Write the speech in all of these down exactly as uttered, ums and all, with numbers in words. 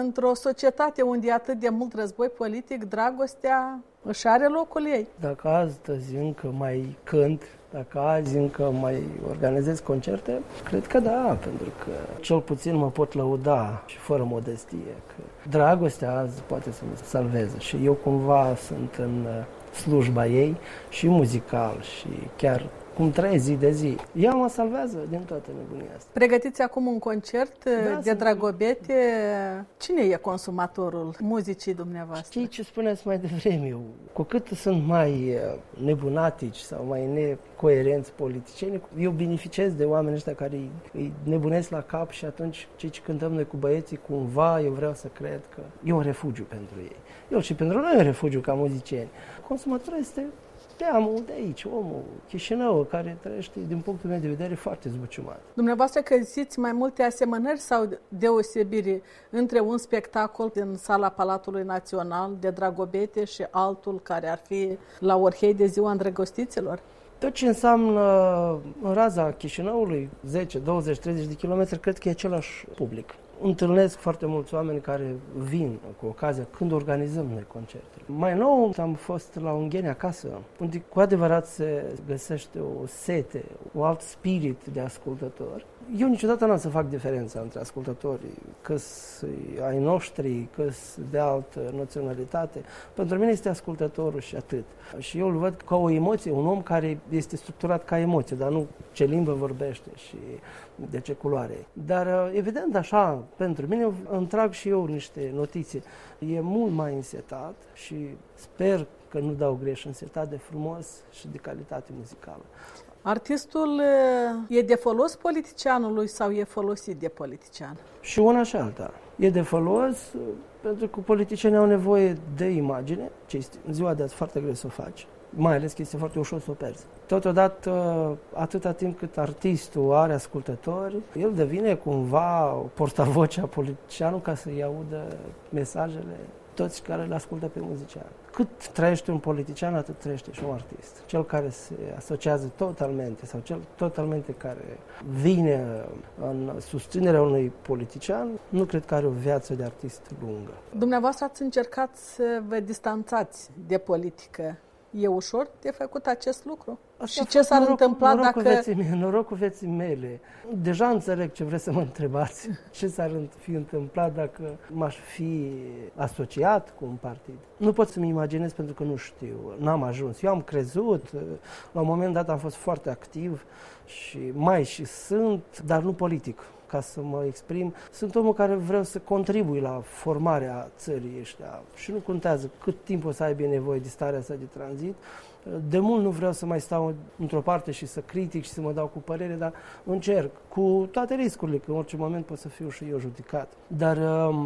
într-o societate unde e atât de mult război politic, dragostea își are locul ei. Dacă astăzi încă mai cânt, dacă azi încă mai organizez concerte, cred că da, pentru că cel puțin mă pot lăuda și fără modestie că dragostea azi poate să mă salveze și eu cumva sunt în slujba ei și muzical și chiar cum trăiesc zi de zi. Ea mă salvează din toată nebunia asta. Pregătiți acum un concert da, de Dragobete. Cine e consumatorul muzicii dumneavoastră? Știi ce spuneți mai devreme? Eu, cu cât sunt mai nebunatici sau mai necoerenți politicieni, eu beneficiez de oamenii ăștia care îi, îi nebunesc la cap și atunci cei ce cântăm noi cu băieții, cumva eu vreau să cred că e un refugiu pentru ei. Eu și pentru noi e un refugiu ca muzicieni. Consumatorul este teamul de aici, omul Chișinău, care trăiește, din punctul meu de vedere, foarte zbuciumat. Dumneavoastră găsiți mai multe asemănări sau deosebiri între un spectacol din sala Palatului Național de Dragobete și altul care ar fi la Orhei de Ziua Îndrăgostiților? Tot ce înseamnă în raza Chișinăului, zece, douăzeci, treizeci de kilometri, cred că e același public. Întâlnesc foarte mulți oameni care vin cu ocazia când organizăm noi concerte. Mai nou am fost la Ungheni acasă, unde cu adevărat se găsește o sete, un alt spirit de ascultător. Eu niciodată n-am să fac diferența între ascultătorii, că-s ai noștri, că-s de altă naționalitate. Pentru mine este ascultătorul și atât. Și eu îl văd ca o emoție, un om care este structurat ca emoție, dar nu ce limbă vorbește și de ce culoare. Dar evident așa, pentru mine îmi trag și eu niște notițe. E mult mai însetat și sper că nu dau greș, însetat de frumos și de calitate muzicală. Artistul e de folos politicianului sau e folosit de politician? Și una și alta. E de folos pentru că politicienii au nevoie de imagine, ce este în ziua de azi foarte greu să o faci, mai ales că este foarte ușor să o perzi. Totodată, atâta timp cât artistul are ascultători, el devine cumva portavocea politicianului ca să-i audă mesajele toți care le ascultă pe muzician. Cât trăiește un politician, atât trăiește și un artist. Cel care se asociază totalmente sau cel totalmente care vine în susținerea unui politician, nu cred că are o viață de artist lungă. Dumneavoastră ați încercat să vă distanțați de politică. E ușor de făcut acest lucru? Așa și ce s-ar noroc, întâmpla norocul dacă... Vieții mele, norocul vieții mele. Deja înțeleg ce vreți să mă întrebați. Ce s-ar fi întâmplat dacă m-aș fi asociat cu un partid? Nu pot să-mi imaginez pentru că nu știu. N-am ajuns. Eu am crezut. La un moment dat am fost foarte activ și mai și sunt, dar nu politic. Ca să mă exprim, sunt omul care vreau să contribui la formarea țării ăștia și nu contează cât timp o să aibă nevoie de starea asta de tranzit. De mult nu vreau să mai stau într-o parte și să critic și să mă dau cu părere, dar încerc, cu toate riscurile, că în orice moment pot să fiu și eu judecat. Dar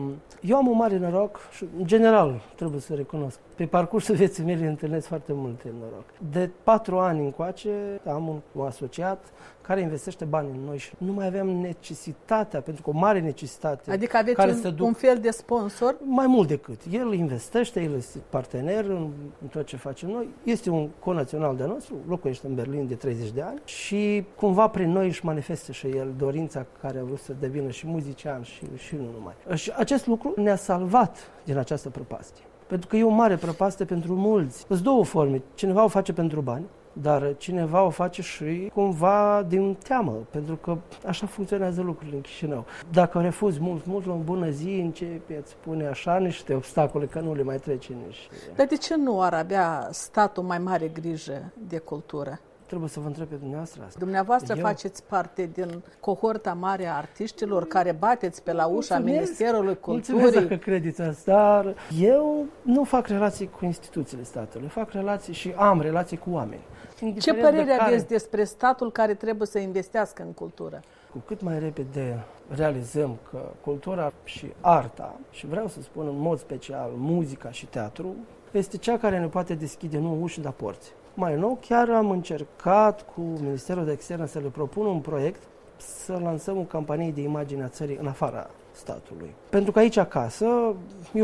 eu am un mare noroc și, în general, trebuie să recunosc. Pe parcursul vieții mele întâlnesc foarte multe noroc. De patru ani încoace am un, un asociat care investește bani în noi și nu mai aveam necesitatea, pentru că o mare necesitate. Adică aveți care un, să duc, un fel de sponsor? Mai mult decât. El investește, el este partener în, în tot ce facem noi. Este un conațional de nostru, locuiește în Berlin de treizeci de ani și cumva prin noi își manifestă și el dorința care a vrut să devină și muzician și, și nu numai. Și acest lucru ne-a salvat din această prăpastie. Pentru că e o mare prăpastie pentru mulți. Sunt două forme. Cineva o face pentru bani, dar cineva o face și cumva din teamă, pentru că așa funcționează lucrurile în Chișinău. Dacă refuzi mult, mult la o bună zi, începi a-ți pune așa niște obstacole că nu le mai trece nici. Dar de ce nu ar avea statul mai mare grijă de cultură? Trebuie să vă întreb pe dumneavoastră asta. Dumneavoastră Eu... faceți parte din cohorta mare a artiștilor care bateți pe la ușa mulțumesc, Ministerului Culturii. Mulțumesc dacă credeți asta, dar eu nu fac relații cu instituțiile statului, fac relații și am relații cu oameni. Ce părere de aveți care... despre statul care trebuie să investească în cultură? Cu cât mai repede realizăm că cultura și arta, și vreau să spun în mod special muzica și teatru, este cea care ne poate deschide nu uși, dar porți. Mai nou, chiar am încercat cu Ministerul de Externe să le propun un proiect să lansăm o campanie de imagine a țării în afara statului. Pentru că aici acasă, eu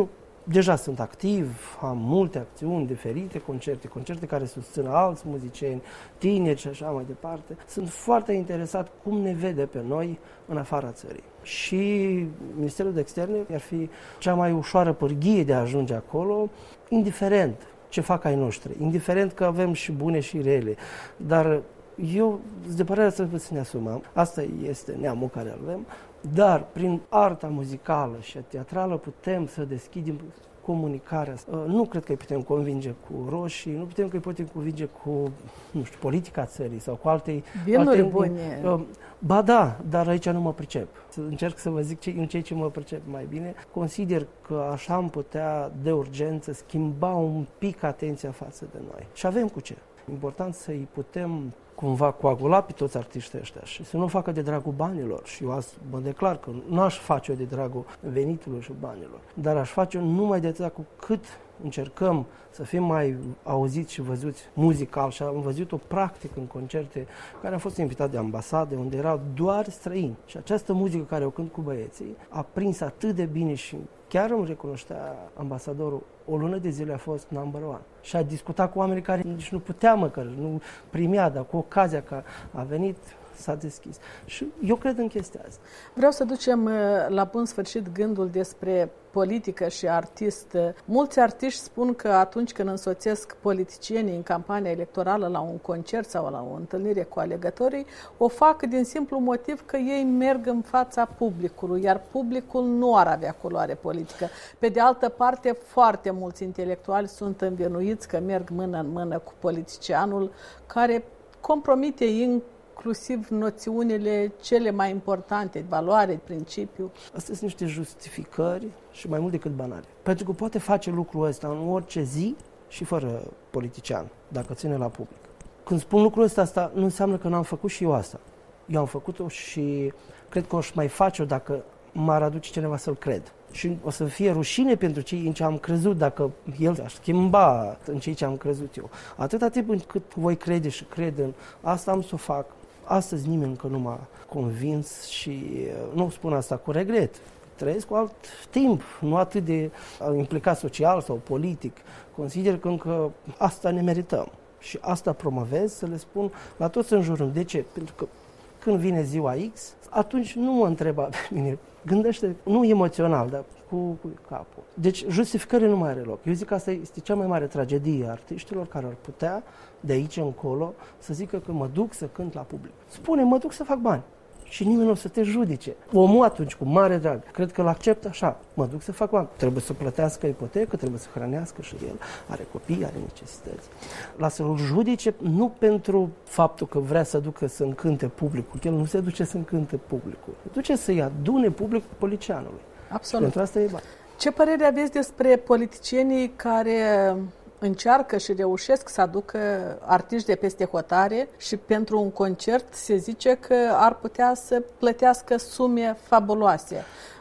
deja sunt activ, am multe acțiuni diferite, concerte, concerte care susțin alți muzicieni, tineri și așa mai departe. Sunt foarte interesat cum ne vede pe noi în afara țării. Și Ministerul de Externe ar fi cea mai ușoară pârghie de a ajunge acolo, indiferent ce fac ai noștri, indiferent că avem și bune și rele, dar eu sunt de părere să ne asumăm, asta este neamul care avem, dar prin arta muzicală și teatrală putem să deschidem comunicarea. Nu cred că îi putem convinge cu roșii, nu putem că îi putem convinge cu, nu știu, politica țării sau cu alte... Vinuri alte, bune. Ba da, dar aici nu mă pricep. Încerc să vă zic ce, în ceea ce mă pricep mai bine. Consider că așa am putea, de urgență, schimba un pic atenția față de noi. Și avem cu ce. Important să-i putem cumva coagula pe toți artiștii ăștia și să nu facă de dragul banilor. Și eu azi mă declar că nu aș face-o de dragul venitului și banilor, dar aș face-o numai de atât cu cât încercăm să fim mai auziți și văzuți muzical. Și am văzut-o practic în concerte care am fost invitat de ambasade, unde erau doar străini. Și această muzică care o cânt cu băieții a prins atât de bine și chiar îmi recunoștea ambasadorul, o lună de zile a fost number one. Și a discutat cu oamenii care nici nu putea măcar, nu primea, dar cu ocazia că a venit, s-a deschis. Și eu cred în chestia asta. Vreau să ducem la bun sfârșit gândul despre politică și artist. Mulți artiști spun că atunci când însoțesc politicienii în campania electorală la un concert sau la o întâlnire cu alegătorii, o fac din simplu motiv că ei merg în fața publicului, iar publicul nu ar avea culoare politică. Pe de altă parte, foarte mulți intelectuali sunt învinuiți că merg mână în mână cu politicianul care compromite inclusiv noțiunile cele mai importante, valoare, principiu. Astea sunt niște justificări și mai mult decât banale. Pentru că poate face lucrul ăsta în orice zi și fără politician, dacă ține la public. Când spun lucrul ăsta, asta nu înseamnă că n-am făcut și eu asta. Eu am făcut-o și cred că o să mai face-o dacă m-ar aduce cineva să-l cred. Și o să fie rușine pentru cei în ce am crezut dacă el aș schimba în ceea ce am crezut eu. Atâta timp cât voi crede și cred în asta, am să o fac. Astăzi nimeni încă nu m-a convins și nu spun asta cu regret. Trăiesc cu alt timp, nu atât de implicat social sau politic. Consider că încă asta ne merităm. Și asta promovez, să le spun la toți în jurul. De ce? Pentru că când vine ziua X, atunci nu mă întreba pe mine. Gândește, nu emoțional, dar cu, cu capul. Deci justificările nu mai are loc. Eu zic că asta este cea mai mare tragedie a artiștilor care ar putea, de aici încolo, să zică că mă duc să cânt la public. Spune, mă duc să fac bani. Și nimeni nu o să te judice. Omul atunci, cu mare drag, cred că l-acceptă așa. Mă duc să fac bani. Trebuie să plătească ipotecă, trebuie să hrănească și el. Are copii, are necesități. Lasă-l judice nu pentru faptul că vrea să ducă să încânte publicul. El nu se duce să încânte publicul. Se duce să-i adune publicul polițianului. Absolut. Pentru asta e bani. Ce părere aveți despre politicienii care încearcă și reușesc să aducă artiști de peste hotare și pentru un concert se zice că ar putea să plătească sume fabuloase?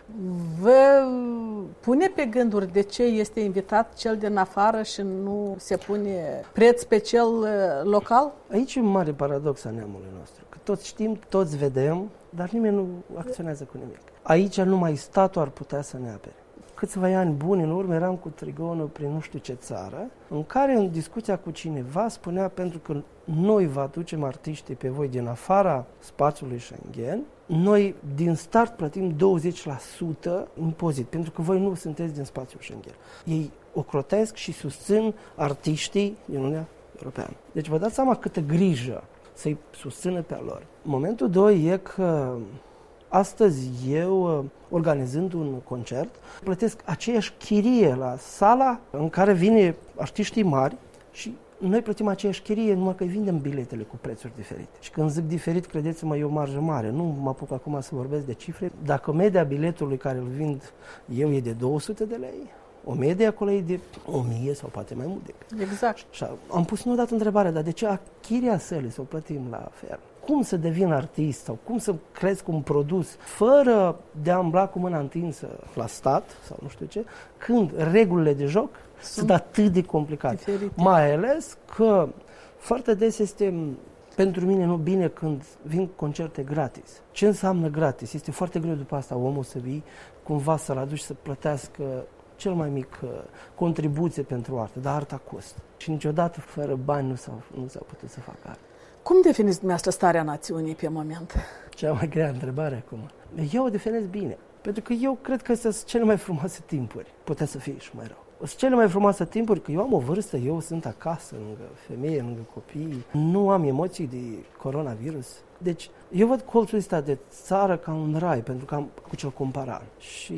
Vă pune pe gânduri de ce este invitat cel din afară și nu se pune preț pe cel local? Aici e un mare paradox a neamului nostru. Că toți știm, toți vedem, dar nimeni nu acționează cu nimic. Aici numai statul ar putea să ne apere. Câțiva ani buni în urmă eram cu trigonul prin nu știu ce țară, în care în discuția cu cineva spunea pentru că noi vă aducem artiștii pe voi din afara spațiului Schengen, noi din start plătim douăzeci la sută impozit, pentru că voi nu sunteți din spațiul Schengen. Ei ocrotesc și susțin artiștii din Uniunea Europeană. Deci vă dați seama câtă grijă să-i susțină pe lor. Momentul doi e că astăzi eu, organizând un concert, plătesc aceeași chirie la sala în care vine artiștii mari și noi plătim aceeași chirie, numai că îi vindem biletele cu prețuri diferite. Și când zic diferit, credeți-mă, e o marjă mare. Nu mă apuc acum să vorbesc de cifre. Dacă media biletului care îl vind eu e de două sute de lei, o medie acolo e de o mie sau poate mai mult decât. Exact. Și am pus nu odată întrebarea, dar de ce chiria sălii să o plătim la ferm? Cum să devin artist sau cum să cresc un produs fără de a îmbla cu mâna întinsă la stat sau nu știu ce, când regulile de joc sunt, sunt atât de complicate. Diferite. Mai ales că foarte des este pentru mine nu bine când vin concerte gratis. Ce înseamnă gratis? Este foarte greu după asta omul să vii, cumva să-l aduci să plătească cel mai mic uh, contribuție pentru artă, dar arta costă. Și niciodată fără bani nu s-a, nu s-a putut să facă artă. Cum definiți dumneavoastră starea națiunii pe moment? Cea mai grea întrebare acum. Eu o definez bine, pentru că eu cred că astea sunt cele mai frumoase timpuri. Putea să fie și mai rău. Sunt cele mai frumoase timpuri, că eu am o vârstă, eu sunt acasă, lângă femeie, lângă copii, nu am emoții de coronavirus. Deci, eu văd colțul ăsta de țară ca un rai, pentru că am cu ce-l compara. Și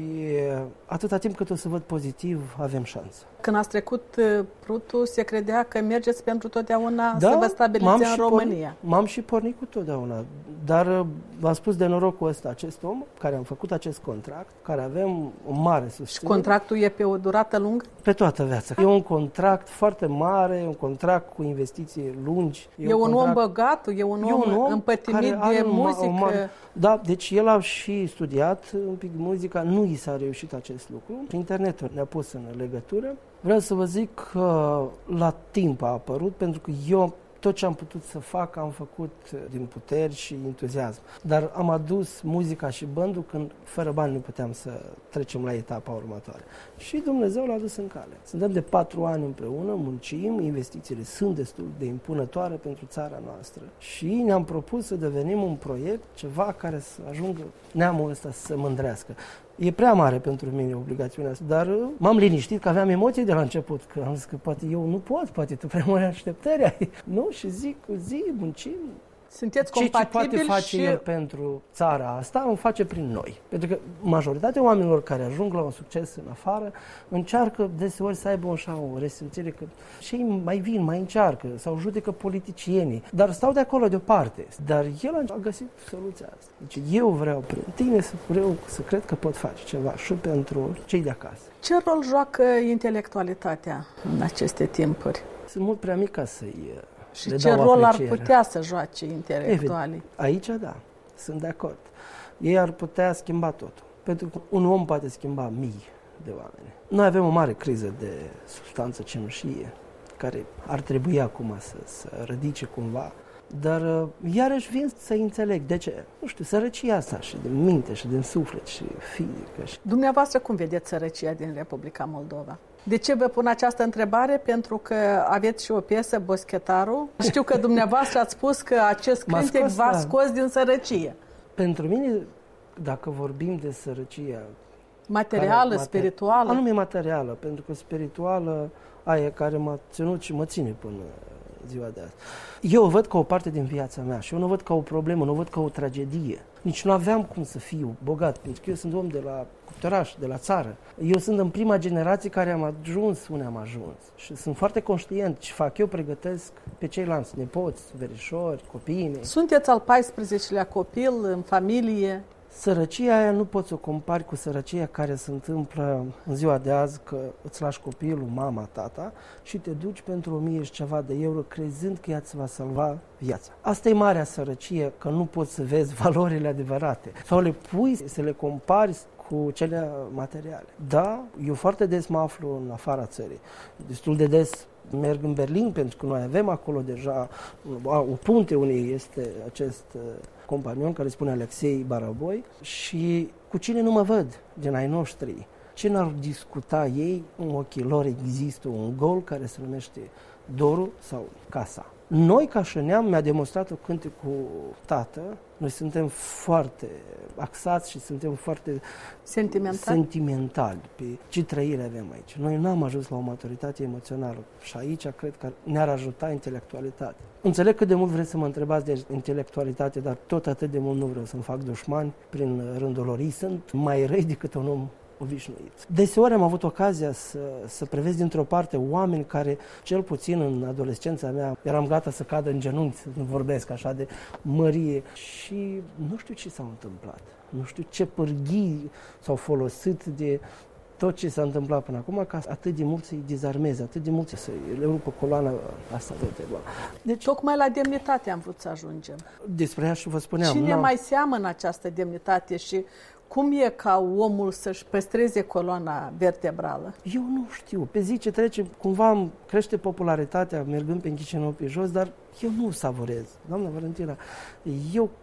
atâta timp cât o să văd pozitiv, avem șansă. Când ați trecut Prutul, se credea că mergeți pentru totdeauna da, să vă stabiliți în România. Porni, m-am și pornit cu totdeauna, dar v-am spus de norocul ăsta, acest om care am făcut acest contract, care avem o mare susținere. Și contractul e pe o durată lungă? Pe toată viața. E un contract foarte mare, un contract cu investiții lungi. E, e un, un contract... om băgat, e un, e om, un om împătimit de muzică. Ma, da, deci el a și studiat un pic muzica, nu i s-a reușit acest lucru. Internetul ne-a pus în legătură. Vreau să vă zic că la timp a apărut, pentru că eu tot ce am putut să fac, am făcut din puteri și entuziasm. Dar am adus muzica și bandul când fără bani nu puteam să trecem la etapa următoare. Și Dumnezeu l-a adus în cale. Suntem de patru ani împreună, muncim, investițiile sunt destul de impunătoare pentru țara noastră. Și ne-am propus să devenim un proiect, ceva care să ajungă neamul ăsta să se mândrească. E prea mare pentru mine obligațiunea asta, dar m-am liniștit că aveam emoții de la început, că am zis că poate eu nu pot, poate tu prea mari așteptări ai. Nu? Și zic, zi, muncim. Sunteți compatibili ce, ce poate face și... el pentru țara asta, o face prin noi. Pentru că majoritatea oamenilor care ajung la un succes în afară încearcă deseori să aibă așa o resimțire că cei mai vin, mai încearcă sau judecă politicienii, dar stau de acolo deoparte. Dar el a găsit soluția asta. Deci eu vreau prin tine să, vreau, să cred că pot face ceva și pentru cei de acasă. Ce rol joacă intelectualitatea în aceste timpuri? Sunt mult prea mic ca să-i... Și ce rol ar putea să joace intelectualii? Evident, aici da, sunt de acord. Ei ar putea schimba totul. Pentru că un om poate schimba mii de oameni. Noi avem o mare criză de substanță cenușie, care ar trebui acum să, să ridice cumva. Dar iarăși vin să înțeleg de ce. Nu știu, sărăcia asta și din minte și din suflet și fizică. Și... Dumneavoastră cum vedeți sărăcia din Republica Moldova? De ce vă pun această întrebare? Pentru că aveți și o piesă, Boschetarul. Știu că dumneavoastră ați spus că acest cântec v-a scos din sărăcie. Pentru mine, dacă vorbim de sărăcia... Materială, care, spirituală? Anume materială, pentru că spirituală aia care m-a ținut și mă ține până ziua de azi. Eu o văd ca o parte din viața mea și eu nu o văd ca o problemă, nu o văd ca o tragedie. Nici nu aveam cum să fiu bogat, pentru că eu sunt om de la cuptoraș, de la țară. Eu sunt în prima generație care am ajuns unde am ajuns și sunt foarte conștient ce fac. Eu pregătesc pe ceilalți nepoți, verișori, copiii mei. Sunteți al paisprezecelea copil în familie. Sărăcia aia nu poți să o compari cu sărăcia care se întâmplă în ziua de azi, că îți lași copilul, mama, tata și te duci pentru o mie și ceva de euro crezând că ea îți va salva viața. Asta e marea sărăcie, că nu poți să vezi valorile adevărate sau le pui să le compari cu cele materiale. Da, eu foarte des mă aflu în afara țării. Destul de des merg în Berlin, pentru că noi avem acolo deja o punte unde este acest companion care spune Alexei Baraboi și cu cine nu mă văd din ai noștri. Ce n-ar discuta ei, în ochii lor există un gol care se numește dorul sau casa. Noi, ca și neam, mi-a demonstrat-o cântecul tată, noi suntem foarte axați și suntem foarte sentimentali, sentimentali pe ce trăire avem aici. Noi n-am ajuns la o maturitate emoțională și aici cred că ne-ar ajuta intelectualitatea. Înțeleg cât de mult vreți să mă întrebați de intelectualitate, dar tot atât de mult nu vreau să-mi fac dușmani prin rândul lor. Ei sunt mai răi decât un om obișnuit. Deseori am avut ocazia să, să prevezi dintr-o parte oameni care, cel puțin în adolescența mea, eram gata să cadă în genunchi, să nu vorbesc așa de mărie și nu știu ce s-a întâmplat. Nu știu ce pârghii s-au folosit de tot ce s-a întâmplat până acum ca atât de mult să-i dezarmeze, atât de mult să le rupă coloana asta de teba. Deci, tocmai la demnitate am vrut să ajungem. Despre ea și vă spuneam. Cine mai seamănă această demnitate și cum e ca omul să-și păstreze coloana vertebrală? Eu nu știu. Pe zi ce trece, cumva crește popularitatea mergând pe Chișinău pe jos, dar eu nu savurez. Doamna Valentina, eu cu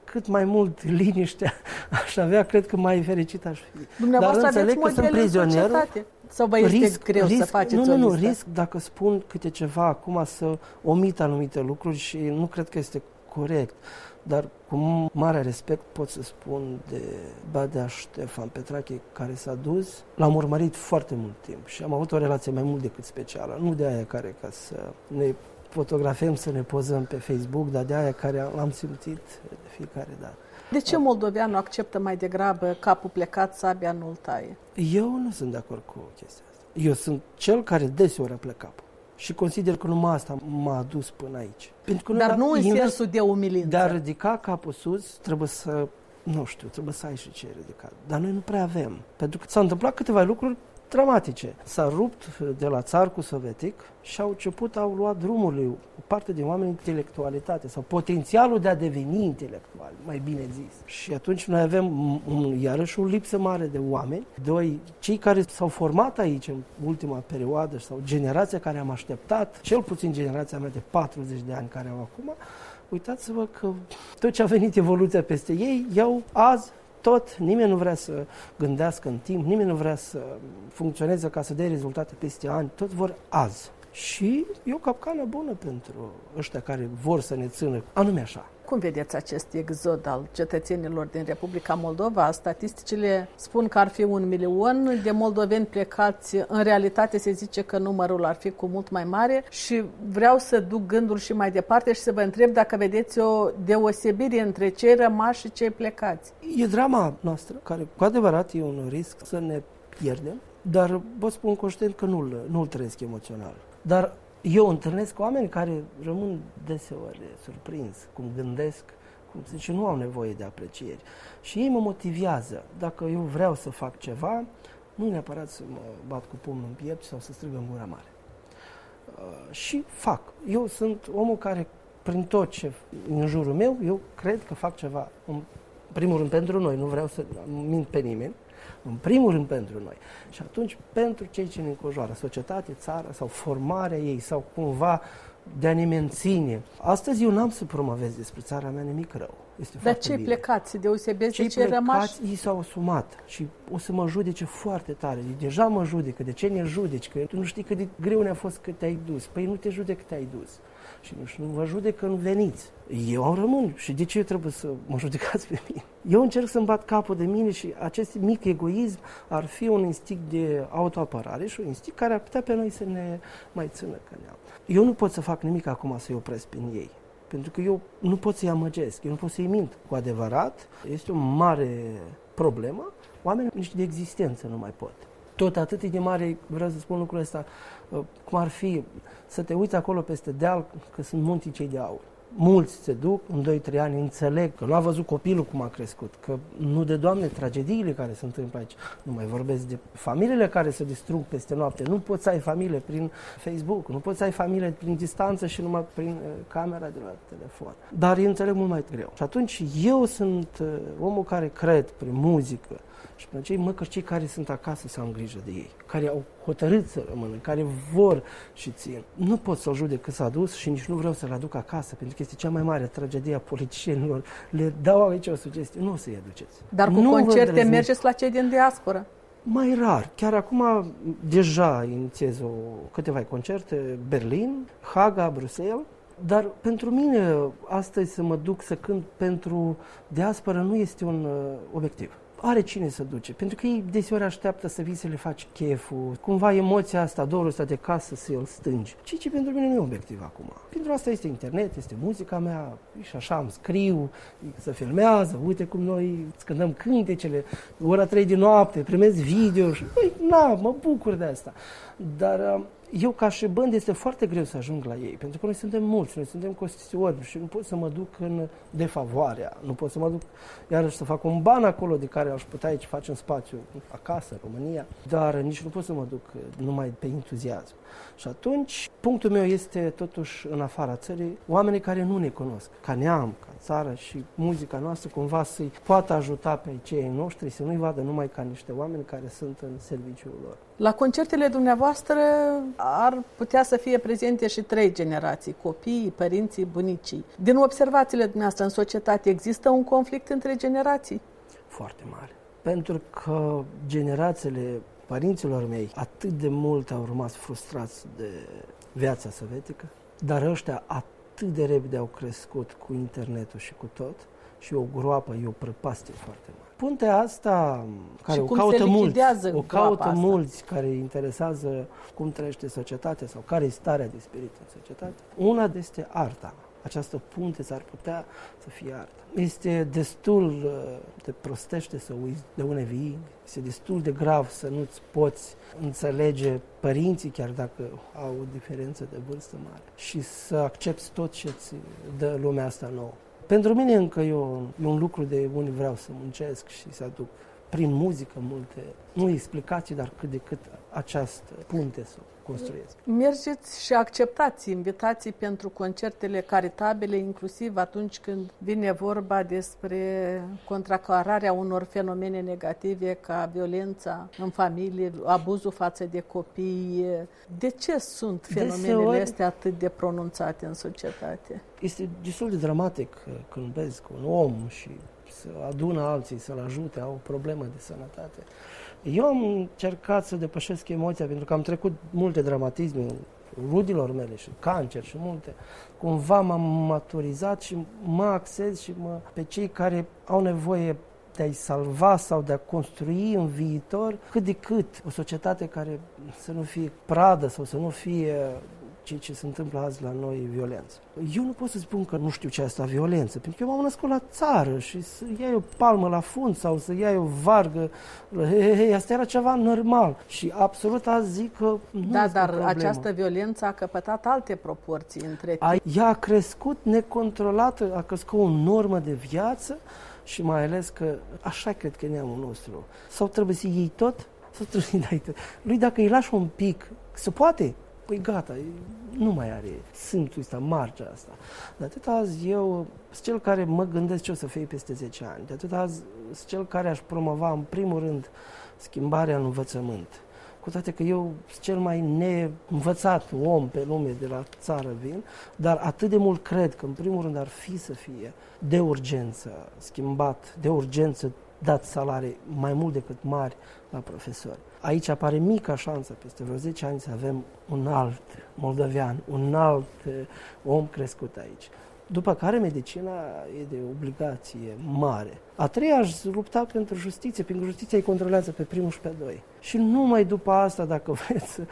cât mai mult liniște aș avea, cred că mai fericit aș fi. Dumneavoastră Dar aveți înțeleg că sunt modele în prizonier. societate? Sau vă este risc, greu risc, să faceți nu, o nu, nu, listă? risc dacă spun câte ceva acum să omit anumite lucruri și nu cred că este corect. Dar cu mare respect pot să spun de Badea Ștefan Petrache, care s-a dus. L-am urmărit foarte mult timp și am avut o relație mai mult decât specială. Nu de aia care ca să ne fotografiem, să ne pozăm pe Facebook, dar de aia care l-am simțit de fiecare dată. De ce moldoveanul acceptă mai degrabă capul plecat, sabia nu-l taie? Eu nu sunt de acord cu chestia asta. Eu sunt cel care deseori a plecat capul. Și consider că numai asta m-a adus până aici. Pentru că Dar nu în invers, sensul de umilință. de a ridica capul sus, trebuie să, nu știu, trebuie să ai și ce ridicat. Dar noi nu prea avem. Pentru că s-au întâmplat câteva lucruri dramatice. S-a rupt de la țarcul sovietic și au început, au luat drumurile o parte din oameni intelectualitate sau potențialul de a deveni intelectuali, mai bine zis. Și atunci noi avem un, iarăși o lipsă mare de oameni. Doi, cei care s-au format aici în ultima perioadă sau generația care am așteptat, cel puțin generația mea de patruzeci de ani care au acum, uitați-vă că tot ce a venit evoluția peste ei, iau azi tot, nimeni nu vrea să gândească în timp, nimeni nu vrea să funcționeze ca să dea rezultate peste ani, tot vor azi. Și e o capcană bună pentru ăștia care vor să ne țină, anume așa. Cum vedeți acest exod al cetățenilor din Republica Moldova? Statisticile spun că ar fi un milion de moldoveni plecați. În realitate se zice că numărul ar fi cu mult mai mare și vreau să duc gândul și mai departe și să vă întreb dacă vedeți o deosebire între cei rămași și cei plecați. E drama noastră, care cu adevărat e un risc să ne pierdem, dar vă spun conștient că nu-l, nu-l trăiesc emoțional. Dar eu întâlnesc oameni care rămân deseori surprins, cum gândesc, cum se zice, nu au nevoie de aprecieri. Și ei mă motivează. Dacă eu vreau să fac ceva, nu neapărat să mă bat cu pumnul în piept sau să strigă în gura mare. Uh, și fac. Eu sunt omul care, prin tot ce în jurul meu, eu cred că fac ceva. În primul rând pentru noi, nu vreau să mint pe nimeni. În primul rând pentru noi. Și atunci pentru cei ce ne înconjoară, societate, țară sau formarea ei sau cumva de a ne menține. Astăzi eu n-am să promovez despre țara mea nimic rău. Este Dar cei plecați se deosebesc de cei rămași? Ei s-au asumat și o să mă judece foarte tare. Deja mă judecă. De ce ne judeci? Că tu nu știi cât de greu ne-a fost că te-ai dus. Păi nu te judec că te-ai dus. Și nu, și nu vă judec că nu veniți. Eu am rămân și de ce eu trebuie să mă judecați pe mine? Eu încerc să-mi bat capul de mine și acest mic egoism ar fi un instinct de autoapărare și un instinct care ar putea pe noi să ne mai țină căneam. Eu nu pot să fac nimic acum să-i opresc prin ei, pentru că eu nu pot să-i amăgesc, eu nu pot să-i mint. Cu adevărat, este o mare problemă, oamenii niște de existență nu mai pot. Tot atât de mare, vreau să spun lucrul ăsta, cum ar fi să te uiți acolo peste deal, că sunt munții cei de aur. Mulți se duc, în doi trei ani înțeleg că nu a văzut copilul cum a crescut, că nu de Doamne tragediile care se întâmplă aici. Nu mai vorbesc de familiile care se distrug peste noapte. Nu poți să ai familie prin Facebook, nu poți să ai familie prin distanță și numai prin uh, camera de la telefon. Dar îi înțeleg mult mai greu. Și atunci eu sunt uh, omul care cred prin muzică și prin cei măcar cei care sunt acasă să am grijă de ei, care au hotărât să rămână, care vor și țin. Nu pot să-l judec că s-a dus și nici nu vreau să-l aduc acasă, pentru că este cea mai mare tragedie a politicienilor. Le dau aici o sugestie, nu o să-i aduceți. Dar cu nu concerte mergeți la cei din diaspora? Mai rar. Chiar acum deja inițiez o, câteva concerte, Berlin, Haga, Bruxelles, dar pentru mine astăzi să mă duc să cânt pentru diaspora nu este un uh, obiectiv. Are cine să duce, pentru că ei deseori așteaptă să vii să le faci cheful, cumva emoția asta, dorul ăsta de casă să îl stângi. Ceea ce pentru mine nu e obiectiv acum. Pentru asta este internet, este muzica mea și așa îmi scriu, se filmează, uite cum noi scândăm cântecele, ora trei din noapte, primesc video și băi, na, mă bucur de asta. Dar eu ca și band este foarte greu să ajung la ei, pentru că noi suntem mulți, noi suntem costisitori și nu pot să mă duc în defavoarea, nu pot să mă duc iarăși să fac un ban acolo de care aș putea aici face un spațiu acasă, în România, dar nici nu pot să mă duc numai pe entuziasm. Și atunci, punctul meu este totuși în afara țării, oamenii care nu ne cunosc, ca neam, ca țară și muzica noastră cumva să-i poată ajuta pe cei noștri, să nu-i vadă numai ca niște oameni care sunt în serviciul lor. La concertele dumneavoastră ar putea să fie prezente și trei generații, copiii, părinții, bunicii. Din observațiile dumneavoastră în societate există un conflict între generații? Foarte mare. Pentru că generațiile părinților mei atât de mult au rămas frustrați de viața sovietică, dar ăștia atât de repede au crescut cu internetul și cu tot, și o groapă, e o prăpastie foarte mare. Puntea asta, care o caută mulți, o caută asta? mulți care interesează cum trăiește societatea sau care e starea de spirit în societate, una este arta. Această punte s-ar putea să fie artă. Este destul de prostește să uiți de unde vii, este destul de grav să nu-ți poți înțelege părinții, chiar dacă au o diferență de vârstă mare, și să accepti tot ce ți dă lumea asta nouă. Pentru mine încă e, o, e un lucru de unde vreau să muncesc și să aduc prin muzică multe, nu explicații, dar cât de cât această punte să o construiesc. Mergeți și acceptați invitații pentru concertele caritabile, inclusiv atunci când vine vorba despre contracararea unor fenomene negative ca violența în familie, abuzul față de copii. De ce sunt fenomenele Deseori, astea atât de pronunțate în societate? Este destul de dramatic când vezi că un om și să adună alții, să-l ajute, au o problemă de sănătate. Eu am încercat să depășesc emoția, pentru că am trecut multe dramatisme rudilor mele și cancer și multe. Cumva m-am maturizat și mă axez și mă, pe cei care au nevoie de a-i salva sau de a construi în viitor cât de cât o societate care să nu fie pradă sau să nu fie ceea ce se întâmplă azi la noi, violență. Eu nu pot să spun că nu știu ce asta violență, pentru că eu m-am născut la țară și să iei o palmă la fund sau să iei o vargă, he, he, he, asta era ceva normal. Și absolut azi zic că nu Da, este dar problemă. această violență a căpătat alte proporții între timp. Ea a crescut necontrolată, a crescut o normă de viață și mai ales că așa cred că neamul nostru. Sau trebuie să iei tot, sau trebuie să-i dai tot. Lui dacă îi lași un pic, se poate. Păi gata, nu mai are sântul ăsta, margea asta. De atât azi eu sunt cel care mă gândesc ce o să fie peste zece ani. De atât azi sunt cel care aș promova în primul rând schimbarea în învățământ. Cu toate că eu sunt cel mai neînvățat om pe lume, de la țară vin, dar atât de mult cred că în primul rând ar fi să fie de urgență schimbat, de urgență dat salarii mai mult decât mari la profesori. Aici apare mica șansă peste vreo zece ani să avem un alt moldovean, un alt om crescut aici. După care medicina e de obligație mare. A treia aș lupta pentru justiție, pentru că justiția îi controlează pe primul și pe doi. Și numai după asta, dacă vreți,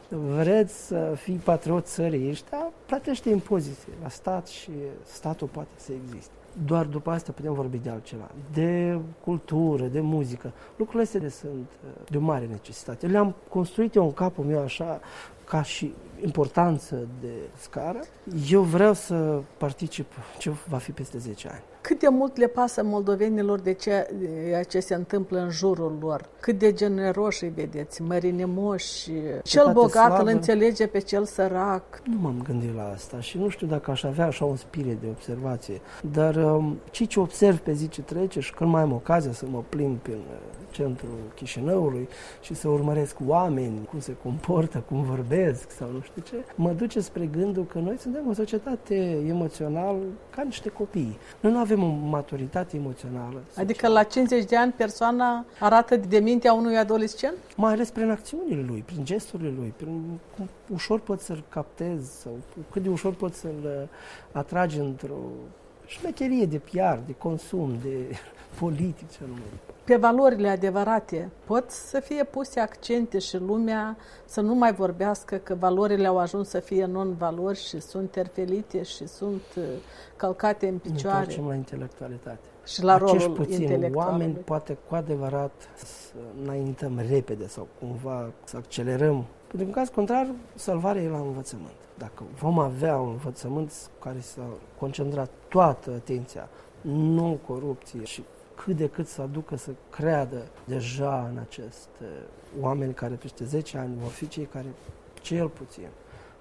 vreți să fii patriot țării ăștia, plătește impozite la stat și statul poate să existe. Doar după asta putem vorbi de altceva, de cultură, de muzică. Lucrurile astea sunt de o mare necesitate. Le-am construit eu în capul meu așa, ca și importanță de scară. Eu vreau să particip ce va fi peste zece ani. Cât de mult le pasă moldovenilor de ceea ce se întâmplă în jurul lor? Cât de generoși îi vedeți, mărinimoși? Cel bogat îl înțelege pe cel sărac? Nu m-am gândit la asta și nu știu dacă aș avea așa un spirit de observație. Dar um, ce ce observ pe zi ce trece și când mai am ocazia să mă plimb prin centrul Chișinăului și să urmăresc oameni, cum se comportă, cum vorbesc sau nu știu ce, mă duce spre gândul că noi suntem o societate emoțional ca niște copii. Noi nu avem o maturitate emoțională. Adică la cincizeci de ani persoana arată de mintea unui adolescent? Mai ales prin acțiunile lui, prin gesturile lui, prin cum ușor poți să-l captezi sau cât de ușor poți să-l atragi într-o șmecherie de P R, de consum, de politic, ce anume. Pe valorile adevărate pot să fie puse accente și lumea să nu mai vorbească că valorile au ajuns să fie non-valori și sunt terfelite și sunt călcate în picioare. Ne întoarcem la intelectualitate. Și la Acești rolul puțini oameni poate cu adevărat să înaintăm repede sau cumva să accelerăm. Pentru că în caz contrar, salvarea e la învățământ. Dacă vom avea un învățământ care să concentra toată atenția, nu corupție și cât de cât să aducă să creadă deja în aceste oameni care peste zece ani vor fi cei care cel puțin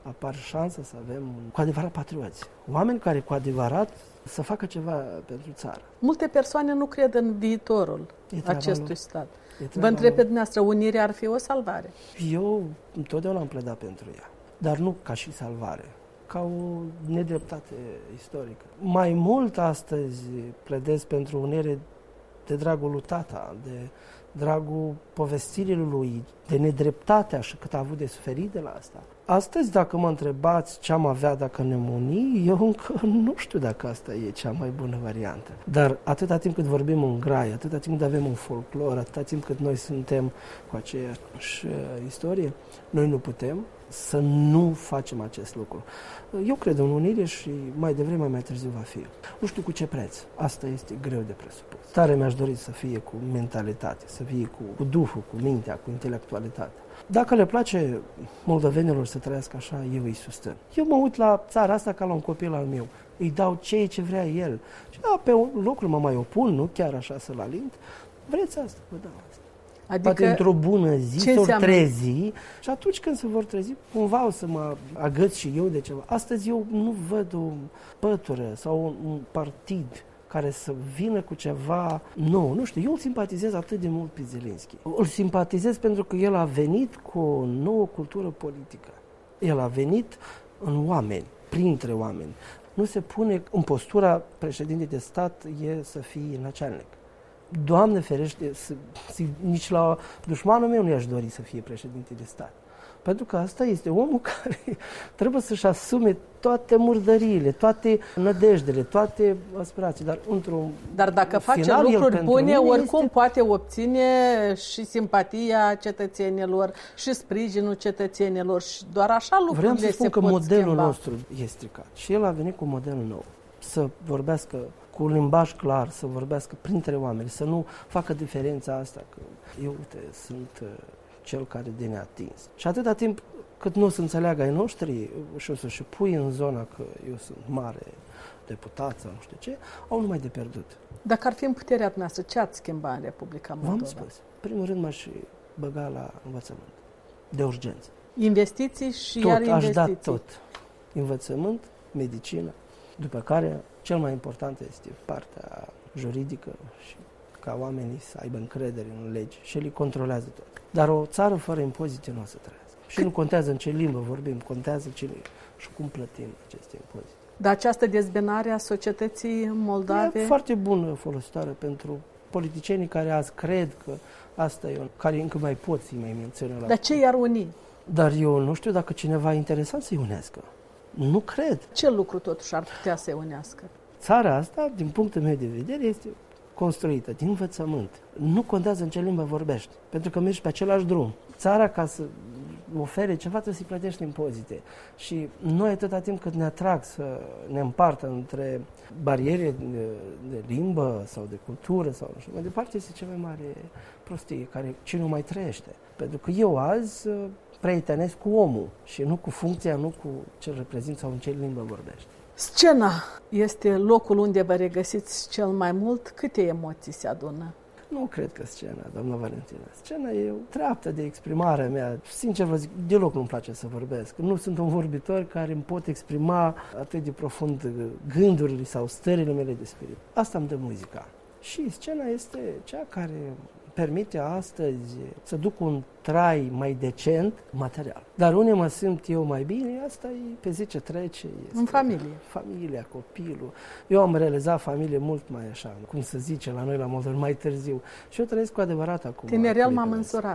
apar șansa să avem cu adevărat patrioți. Oameni care cu adevărat să facă ceva pentru țară. Multe persoane nu cred în viitorul acestui lor. stat. E Vă întreb pe dumneavoastră, unirea ar fi o salvare? Eu întotdeauna am pledat pentru ea, dar nu ca și salvare, ca o nedreptate istorică. Mai mult astăzi pledez pentru unire de dragul lui tata, de dragul povestirii lui, de nedreptatea și cât a avut de suferit de la asta. Astăzi, dacă mă întrebați ce am avea dacă ne uni, eu încă nu știu dacă asta e cea mai bună variantă. Dar atâta timp cât vorbim în grai, atâta timp cât avem un folclor, atâta timp cât noi suntem cu aceeași uh, istorie, noi nu putem să nu facem acest lucru. Eu cred în unire și mai devreme, mai târziu va fi. Nu știu cu ce preț. Asta este greu de presupus. Tare mi-aș dori să fie cu mentalitate, să fie cu, cu duhul, cu mintea, cu intelectualitatea. Dacă le place moldovenilor să trăiască așa, eu îi susțin. Eu mă uit la țara asta ca la un copil al meu. Îi dau ceea ce vrea el. Și da, pe locul mă mai opun, nu chiar așa să-l alint. Vreți asta? Vă dau asta. Adică, poate într-o bună zi s-or trezi și atunci când se vor trezi, cumva o să mă agăț și eu de ceva. Astăzi eu nu văd o pătură sau un partid care să vină cu ceva nou. Nu știu, eu îl simpatizez atât de mult pe Zelenski. Îl simpatizez pentru că el a venit cu o nouă cultură politică. El a venit în oameni, printre oameni. Nu se pune în postura președintei de stat e să fii naționalnic. Doamne ferește, să, să, nici la dușmanul meu nu i-aș dori să fie președinte de stat. Pentru că asta este omul care trebuie să-și asume toate murdăriile, toate nădejdele, toate aspirații. Dar într-un Dar dacă face final, lucruri bune, oricum este... poate obține și simpatia cetățenilor și sprijinul cetățenilor și doar așa lucrurile se pot Vreau să spun că modelul schimba. nostru este stricat și el a venit cu un model nou. Să vorbească cu un limbaj clar, să vorbească printre oameni, să nu facă diferența asta că eu, uite, sunt cel care de neatins. Și atâta timp cât nu o să înțeleagă ai noștri și o să-și pui în zona că eu sunt mare deputat sau nu știu ce, au numai de pierdut. Dacă ar fi în puterea dumneavoastră, ce ați schimba în Republica Moldova? V-am spus. Primul rând m-aș băga la învățământ. De urgență. Investiții și tot, iar investiții. Aș da tot. Învățământ, medicină, după care cel mai important este partea juridică și ca oamenii să aibă încredere în legi și le controlează tot. Dar o țară fără impozite nu o să trăiască. Și Cât? nu contează în ce limbă vorbim, contează cine și cum plătim aceste impozite. Dar această dezbinare a societății moldave... E foarte bună folositoare pentru politicienii care azi cred că asta e un... care încă mai pot să-i mai menționă la... Dar ce i-ar uni? Dar eu nu știu dacă cineva e interesat să-i unească. Nu cred. Ce lucru totuși ar putea să-i unească? Țara asta, din punctul meu de vedere, este construită din învățământ. Nu contează în ce limbă vorbești, pentru că mergi pe același drum. Țara, ca să ofere ceva, trebuie să-i plătești impozite. Și noi, atâta timp cât ne atrag să ne împartă între bariere de, de limbă sau de cultură sau nu știu, mai departe este cea mai mare prostie, care cine nu mai trăiește. Pentru că eu azi prietenesc cu omul și nu cu funcția, nu cu ce reprezintă sau în ce limbă vorbești. Scena este locul unde vă regăsiți cel mai mult. Câte emoții se adună? Nu cred că scena, doamna Valentina. Scena e o treaptă de exprimare mea. Sincer vă zic, deloc nu-mi place să vorbesc. Nu sunt un vorbitor care îmi pot exprima atât de profund gândurile sau stările mele de spirit. Asta îmi dă muzica. Și scena este cea care permite astăzi să duc un trai mai decent material. Dar unde mă simt eu mai bine, asta e pe zi ce trece. Este în familie. Familia, copilul. Eu am realizat familie mult mai așa, cum se zice la noi la Moldova, mai târziu. Și eu trăiesc cu adevărat acum. Tinerel m-am însurat.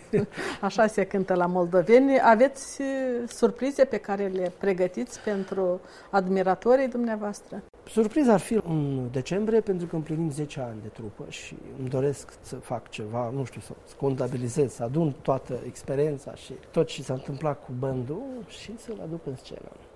Așa se cântă la moldoveni. Aveți surprize pe care le pregătiți pentru admiratorii dumneavoastră? Surpriza ar fi în decembrie, pentru că împlinim zece ani de trupă și îmi doresc să fac ceva, nu știu, să contabilizez, să adun toată experiența și tot ce s-a întâmplat cu bandul și să-l aduc în scenă.